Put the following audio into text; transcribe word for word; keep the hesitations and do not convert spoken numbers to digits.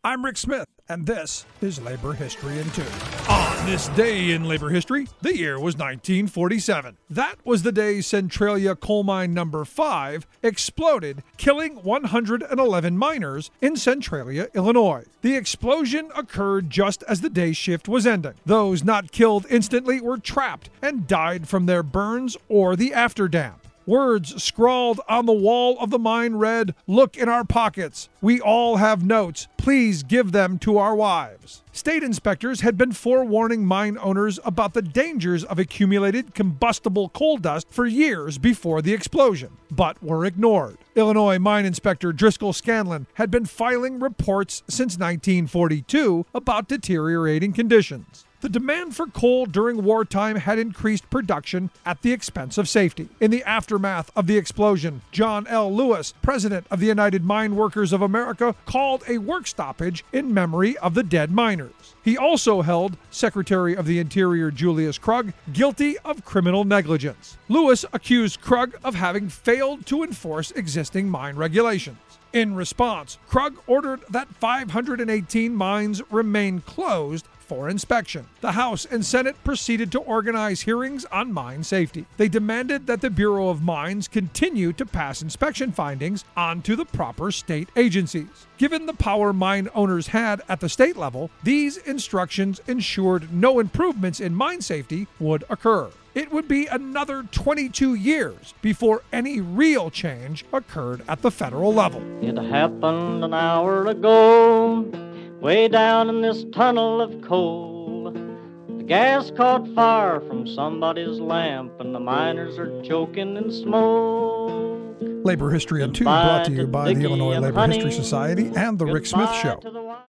I'm Rick Smith, and this is Labor History in Two. On this day in labor history, the year was nineteen forty-seven. That was the day Centralia Coal Mine Number five exploded, killing one hundred eleven miners in Centralia, Illinois. The explosion occurred just as the day shift was ending. Those not killed instantly were trapped and died from their burns or the afterdamp. Words scrawled on the wall of the mine read, "Look in our pockets. We all have notes. Please give them to our wives." State inspectors had been forewarning mine owners about the dangers of accumulated combustible coal dust for years before the explosion, but were ignored. Illinois Mine Inspector Driscoll Scanlon had been filing reports since nineteen forty-two about deteriorating conditions. The demand for coal during wartime had increased production at the expense of safety. In the aftermath of the explosion, John L. Lewis, president of the United Mine Workers of America, called a work stoppage in memory of the dead miners. He also held Secretary of the Interior Julius Krug guilty of criminal negligence. Lewis accused Krug of having failed to enforce existing mine regulations. In response, Krug ordered that five hundred eighteen mines remain closed for inspection. The House and Senate proceeded to organize hearings on mine safety. They demanded that the Bureau of Mines continue to pass inspection findings on to the proper state agencies. Given the power mine owners had at the state level, these instructions ensured no improvements in mine safety would occur. It would be another twenty-two years before any real change occurred at the federal level. It happened an hour ago, way down in this tunnel of coal. The gas caught fire from somebody's lamp, and the miners are choking in smoke. Labor History in Two brought to you by the Illinois Labor History Society and The Rick Smith Show.